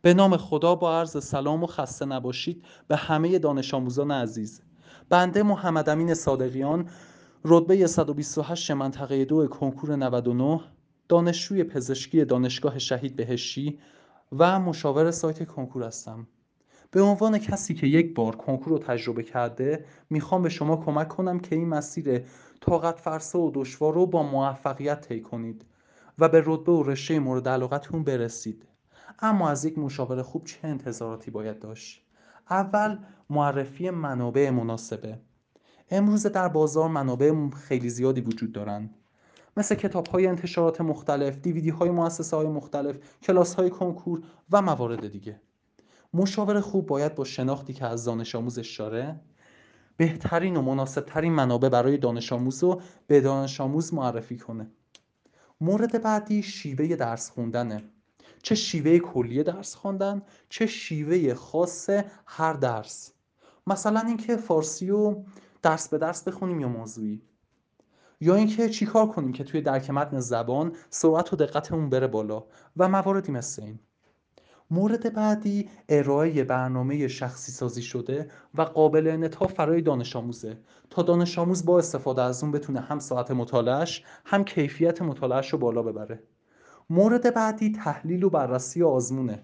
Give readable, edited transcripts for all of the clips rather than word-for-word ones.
به نام خدا با عرض سلام و خسته نباشید به همه دانش آموزان عزیز. بنده محمد امین صادقیان، رتبه 128 منطقه 2 کنکور 99، دانشجوی پزشکی دانشگاه شهید بهشتی و مشاور سایت کنکور هستم. به عنوان کسی که یک بار کنکور رو تجربه کرده، میخوام به شما کمک کنم که این مسیر طاقت فرسا و دشوار رو با موفقیت طی کنید و به رتبه و رشته مورد علاقتون برسید. اما از یک مشاور خوب چه انتظاراتی باید داشت؟ اول، معرفی منابع مناسبه. امروز در بازار منابع خیلی زیادی وجود دارند، مثل کتاب‌های انتشارات مختلف، دیویدی‌های مؤسسه‌های مختلف، کلاس‌های کنکور و موارد دیگه. مشاور خوب باید با شناختی که از دانش آموزش داره، بهترین و مناسبترین منابع برای دانش آموز رو به دانش آموز معرفی کنه. مورد بعدی شیوه درس خوندنه. چه شیوه کلی درس خواندن، چه شیوه خاص هر درس. مثلا اینکه فارسی رو درس به درس بخونیم یا موضوعی، یا اینکه چیکار کنیم که توی درک متن زبان سرعت و دقتمون بره بالا و مواردی مثل این. مورد بعدی ارائه برنامه شخصی سازی شده و قابل انعطاف برای دانش آموزه تا دانش آموز با استفاده از اون بتونه هم ساعت مطالعهش هم کیفیت مطالعهش رو بالا ببره. مورد بعدی تحلیل و بررسی آزمونه.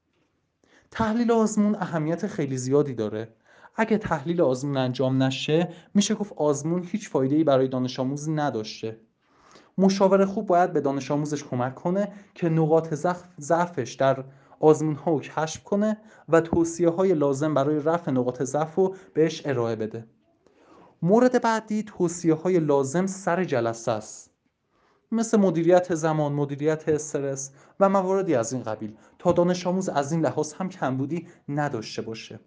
تحلیل آزمون اهمیت خیلی زیادی داره. اگه تحلیل آزمون انجام نشه، میشه گفت آزمون هیچ فایده‌ای برای دانش آموز نداشته. مشاور خوب باید به دانش آموزش کمک کنه که نقاط ضعفش در آزمون ها رو کشف کنه و توصیه های لازم برای رفع نقاط ضعف رو بهش ارائه بده. مورد بعدی توصیه های لازم سر جلسه است، مثل مدیریت زمان، مدیریت استرس و مواردی از این قبیل، تا دانش آموز از این لحاظ هم کمبودی نداشته باشه.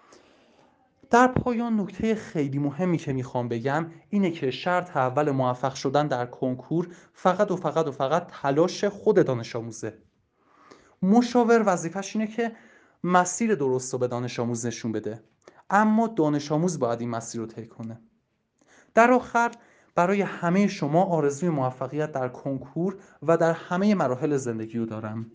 در پایان نکته خیلی مهمی که میخوام بگم اینه که شرط اول موفق شدن در کنکور فقط تلاش خود دانش آموزه. مشاور وظیفش اینه که مسیر درست رو به دانش آموز نشون بده، اما دانش آموز باید این مسیر رو طی کنه. در آخر، برای همه شما آرزوی موفقیت در کنکور و در همه مراحل زندگی رو دارم.